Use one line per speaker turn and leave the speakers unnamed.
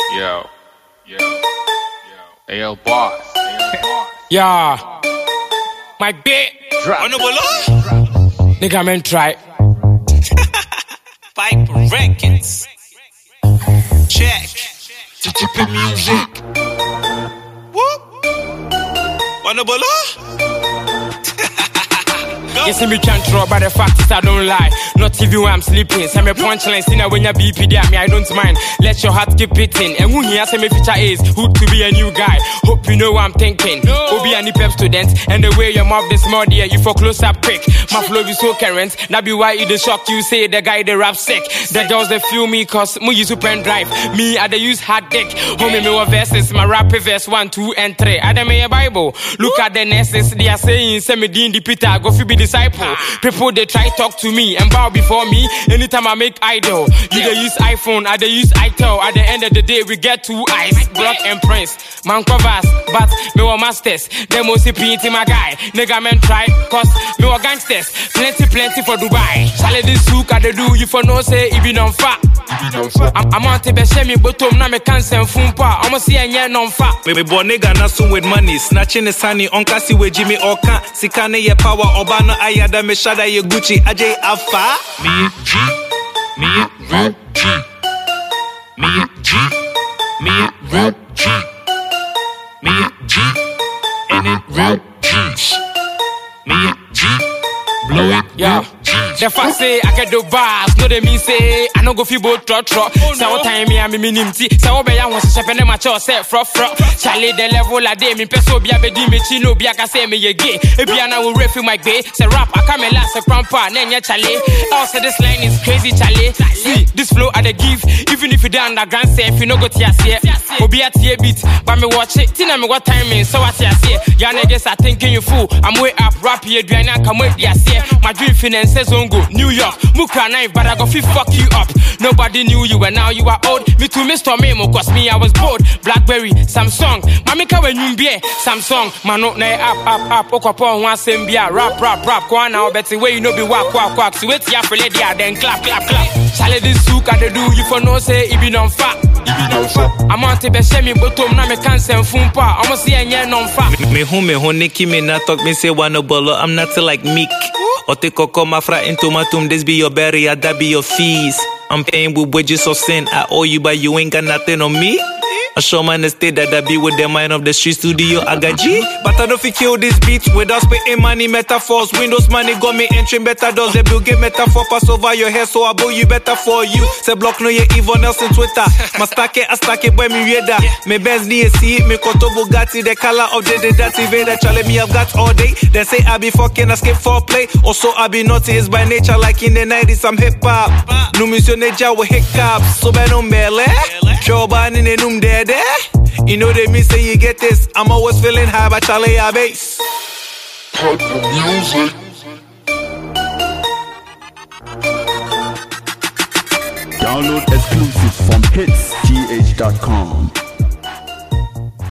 Yo. AL Boss.
Yeah. My bit. Nigga, man, try.
Pipe Records. Check. TTP Music. Whoop.
You see me can't draw, but the fact is I don't lie. Not even when I'm sleeping. Send me punchline, see now when you BP there, me I don't mind. Let your heart keep beating. And who here say me feature is who to be a new guy. Hope you know what I'm thinking. Obi any pep student, and the way your mouth this more dear, you for close up quick. My flow is so current, that be why it the shock you say the guy the rap sick. The girls they feel me cause me use pen drive. Me I they use hard dick. Homie me what verses, my rap verse 1, 2, and 3. I them a Bible. Look at the nurses, they are saying send me the Peter, go fi be disciple. People they try talk to me and bow before me. Anytime I make idol, you they use iPhone, I they use iTel. At the end of the day, we get two eyes, Block and Prince. Man covers, but me were masters. They mostly painting my guy. Nigga men try, cause me were gangsters. Plenty for Dubai. Shall this souk I they do you for no say it be non fat. I'm on to be shemi bottom na me cancer fumpa. I'ma see a non fat.
Me born nigga na soon with money. Snatching the sunny on kasi with Jimmy Oka. Sikane ye power Obano ayada me shada ye Gucci AJ Alpha. Me G, me Red G. Me G, me Red G. Me G, and it Red G. Me G, blow it.
Yeah. The fact say I can do bars, no they mean say I no go fi both trot. Say what time me and me minimti. Say what be ya want to chef and them a chow set fro. Charlie the level a day me peso be a bedi me chino be a ka say me ye gay. Ebi ana will refill my gay. Say rap I come last a grandpa nenya Charlie. Also this line is crazy Charlie. See this flow I the give. Even if you down underground say if you no go to see Obi at your beat, but me watch it. Tina me what time in so what ya say. Ya niggas are thinking you fool. I'm way up rap here do I not come with ya say. My dream finances on go New York, Muka knife, but I go fi fuck you up. Nobody knew you and now you are old. Me too, Mr. Memo, cause me I was bored. Blackberry, Samsung, Mamika when you be Samsung, Mano na up, Okapon one same beer, rap, go now, Betty way you know be wak. So wait ya for lady, then clap. Charlie this souk I do you for no say it be non fat. I'm on to be shemi bottom na me cancer fumpa. I'ma see a non fat.
Me ho Nicki me not talk me say one bolo. I'm not like Meek. Ote koko mafra into matum, this be your berry, that be your fees. I'm paying with wages of sin. I owe you, but you ain't got nothing on me. A showman estate that I be with the mind of the street studio, I got G. But I don't fi kill this beat without spending money, metaphors. Windows money got me entering better doors. They build get metaphor, pass over your head, so I bow you better for you. Say block no ye even else on Twitter. I stack it, boy me reader. Me Benz need see it, me koto Bugatti, the color of the dirty Vader. Charlie me I've got all day. They say I be fucking, I skip foreplay. Also I be naughty, it's by nature like in the 90s, I'm hip hop. No mission neja with hiccups, so ben on mele. Joe Biden in the dead. You know they me say you get this. I'm always feeling high, but Charlie a bass.
Pipe Music.
Download exclusive from hitsgh.com.